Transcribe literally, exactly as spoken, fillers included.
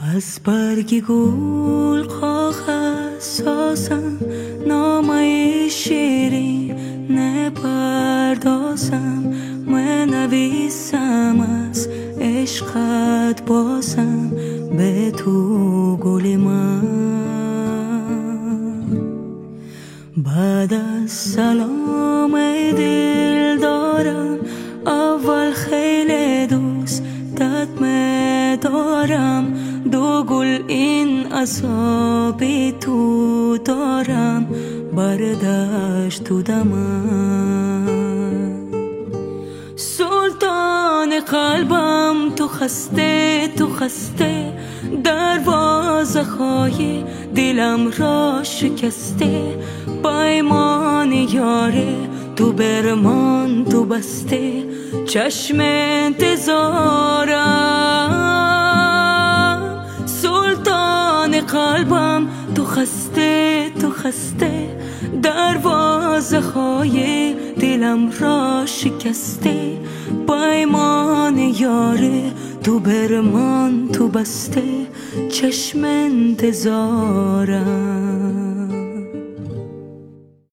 از برگ گل کاغذ سازم نامه شیرین نپردازم منویسم از عشقت بازم به تو گل من. بعد از سلام دل دارم اول خیلی دوستت دارم دو گل این عذابی تو دارم بردش تو دمم. سلطان قلبم تو خسته تو خسته دروازه های دلم را شکسته پیمان یاره تو برمان تو بسته چشم انتظارم. سلطان قلبم تو خسته تو خسته دروازه های دلم را شکسته پیمان یاره تو برمان تو بسته چشم انتظارم.